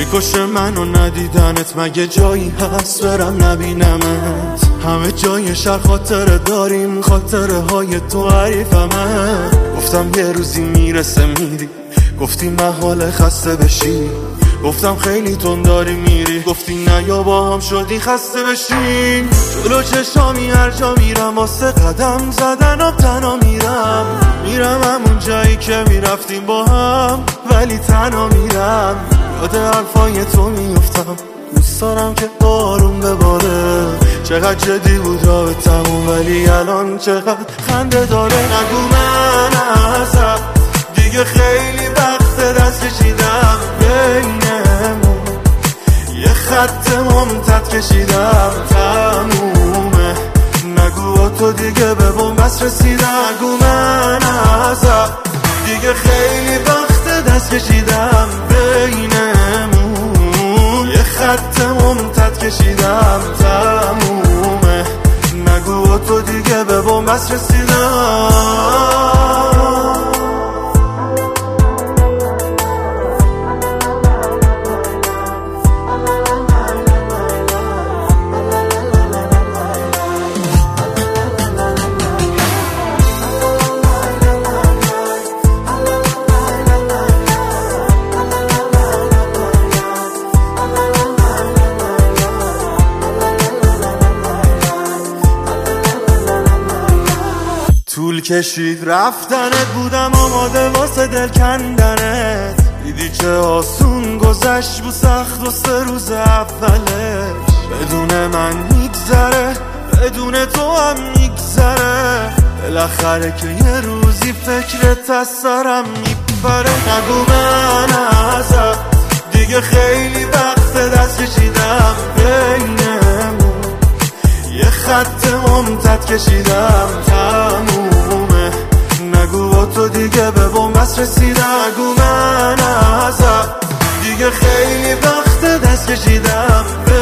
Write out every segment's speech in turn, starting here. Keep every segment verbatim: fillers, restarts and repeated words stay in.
میکشه منو ندیدنت، مگه جایی هست برم نبینمت؟ همه جای شهر خاطره داریم، خاطره های تو حریفمه. گفتم یه روزی میرسه میری، گفتی محال خسته بشی. گفتم خیلی تون داری میری، گفتی نه یا با هم شدی خسته بشین. جلو چشامی هر جا میرم واسه قدم زدنم تنها میرم. میرم همون جایی که میرفتیم با هم، ولی تنها میرم. یاد حرفای تو میفتم، دوست دارم که آروم بباره. چقدر جدی بود راه تموم، ولی الان چقدر خنده داره. نگو من ازت دیگه خیلی وقت دست کشیدم، بینمون یه خط ممتد کشیدم، تمومه. نگو با تو دیگه به بنبست رسیدم. نگو من ازت دیگه خیلی وقت دست کشیدم، بینمون یه خط ممتد کشیدم، تمومه. نگو با تو دیگه به بنبست رسیدم. طول کشید رفتنت، بودم آماده واسه دل کندنت. دیدی چه آسون گذشت بود سخت و سه روز اولش. بدون من میگذره، بدون تو هم میگذره. بالاخره که یه روزی فکرت از سرم میپره. نگو من ازت دیگه خیلی وقت دست کشیدم، بینمون یه خط ممتد کشیدم، تمومه. نگو با تو دیگه به بنبست رسیدم. نگو من ازت دیگه خیلی وقت دست کشیدم،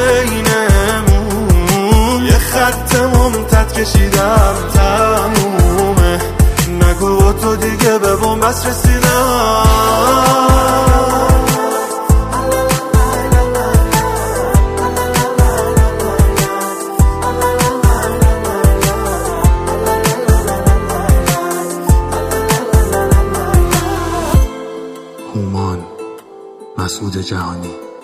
بینمون یه خط ممتد کشیدم، تمومه. نگو با تو دیگه به بنبست رسیدم. هومان مسعود جهانی.